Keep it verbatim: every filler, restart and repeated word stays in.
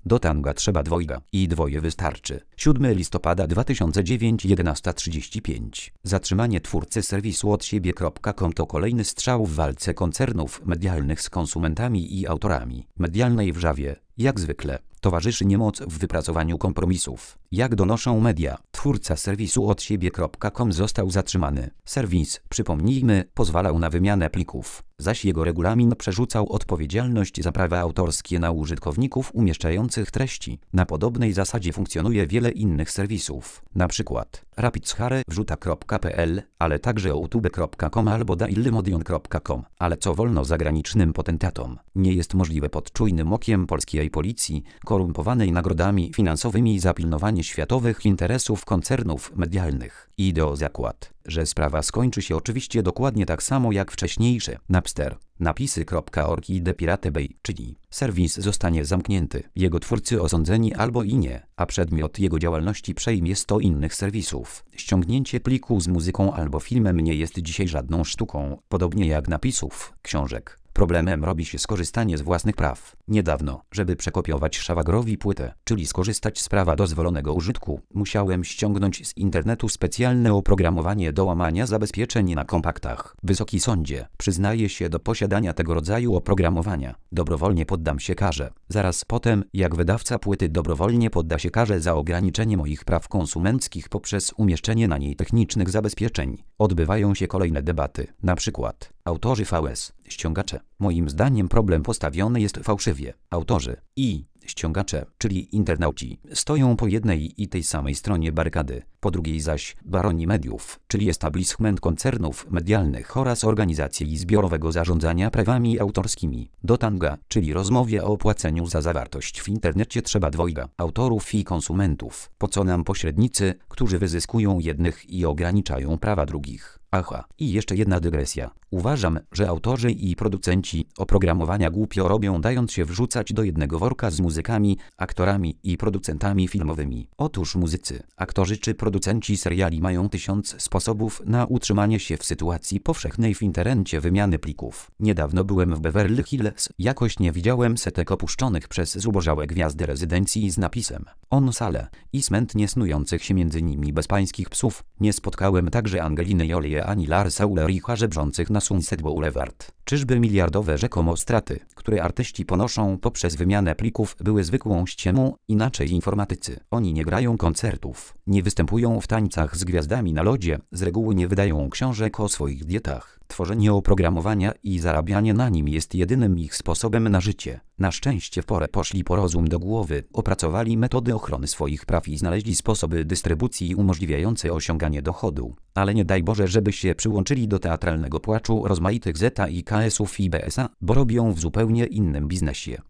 Do tanga trzeba dwojga i dwoje wystarczy. siódmego listopada dwa tysiące dziewiątego, jedenasta trzydzieści pięć. Zatrzymanie twórcy serwisu od siebie kropka com to kolejny strzał w walce koncernów medialnych z konsumentami i autorami. Medialnej wrzawie, jak zwykle, towarzyszy niemoc w wypracowaniu kompromisów. Jak donoszą media, twórca serwisu od siebie kropka com został zatrzymany. Serwis, przypomnijmy, pozwalał na wymianę plików, zaś jego regulamin przerzucał odpowiedzialność za prawa autorskie na użytkowników umieszczających treści. Na podobnej zasadzie funkcjonuje wiele innych serwisów, na przykład rapidshare wrzuta kropka p l, ale także youtube kropka com albo dailymotion kropka com. Ale co wolno zagranicznym potentatom, nie jest możliwe pod czujnym okiem polskiej policji, korumpowanej nagrodami finansowymi za pilnowanie światowych interesów koncernów medialnych. Idę o zakład, że sprawa skończy się oczywiście dokładnie tak samo jak wcześniejsze. Napster, napisy kropka org i The Pirate Bay, czyli serwis zostanie zamknięty, jego twórcy osądzeni albo i nie, a przedmiot jego działalności przejmie sto innych serwisów. Ściągnięcie pliku z muzyką albo filmem nie jest dzisiaj żadną sztuką, podobnie jak napisów, książek. Problemem robi się skorzystanie z własnych praw. Niedawno, żeby przekopiować Szwagrowi płytę, czyli skorzystać z prawa dozwolonego użytku, musiałem ściągnąć z internetu specjalne oprogramowanie do łamania zabezpieczeń na kompaktach. Wysoki sądzie, przyznaję się do posiadania tego rodzaju oprogramowania. Dobrowolnie poddam się karze. Zaraz potem, jak wydawca płyty dobrowolnie podda się karze za ograniczenie moich praw konsumenckich poprzez umieszczenie na niej technicznych zabezpieczeń, odbywają się kolejne debaty. Na przykład autorzy V S, ściągacze. Moim zdaniem problem postawiony jest fałszywie. Autorzy i ściągacze, czyli internauci, stoją po jednej i tej samej stronie barykady, po drugiej zaś baroni mediów, czyli establishment koncernów medialnych oraz organizacji zbiorowego zarządzania prawami autorskimi. Do tanga, czyli rozmowie o płaceniu za zawartość w internecie trzeba dwojga, autorów i konsumentów. Po co nam pośrednicy, którzy wyzyskują jednych i ograniczają prawa drugich? Aha, i jeszcze jedna dygresja. Uważam, że autorzy i producenci oprogramowania głupio robią, dając się wrzucać do jednego worka z muzykami, aktorami i producentami filmowymi. Otóż muzycy, aktorzy czy producenci seriali mają tysiąc sposobów na utrzymanie się w sytuacji powszechnej w internecie wymiany plików. Niedawno byłem w Beverly Hills, jakoś nie widziałem setek opuszczonych przez zubożałe gwiazdy rezydencji z napisem On Sale i smętnie snujących się między nimi bezpańskich psów. Nie spotkałem także Angeliny Jolie ani Larsa Ulricha żebrzących na Sunset Boulevard. Czyżby miliardowe rzekomo straty, które artyści ponoszą poprzez wymianę plików, były zwykłą ściemą? Inaczej informatycy. Oni nie grają koncertów, nie występują w tańcach z gwiazdami na lodzie, z reguły nie wydają książek o swoich dietach. Tworzenie oprogramowania i zarabianie na nim jest jedynym ich sposobem na życie. Na szczęście w porę poszli po rozum do głowy, opracowali metody ochrony swoich praw i znaleźli sposoby dystrybucji umożliwiające osiąganie dochodu. Ale nie daj Boże, żeby się przyłączyli do teatralnego płaczu rozmaitych zeta i ka esów i be esa, bo robią w zupełnie innym biznesie.